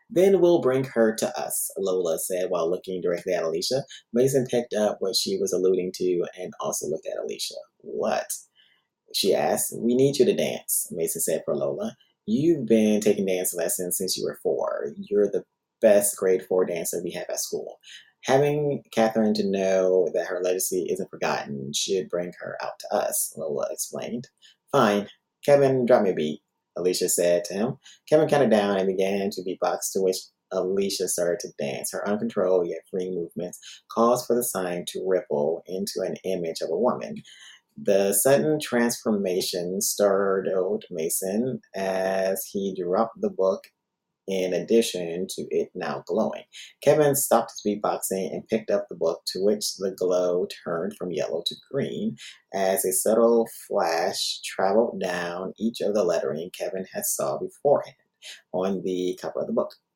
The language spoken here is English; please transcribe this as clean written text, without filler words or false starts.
Then we'll bring her to us, Lola said while looking directly at Alicia. Mason picked up what she was alluding to and also looked at Alicia. What? She asked. We need you to dance, Mason said for Lola. You've been taking dance lessons since you were 4. You're the best grade 4 dancer we have at school. Having Catherine to know that her legacy isn't forgotten should bring her out to us, Lola explained. Fine. Kevin, drop me a beat, Alicia said to him. Kevin counted down and began to beatbox, to which Alicia started to dance. Her uncontrolled yet free movements caused for the sign to ripple into an image of a woman. The sudden transformation startled Mason as he dropped the book in addition to it now glowing. Kevin stopped his beatboxing and picked up the book, to which the glow turned from yellow to green as a subtle flash traveled down each of the lettering Kevin had saw beforehand on the cover of the book.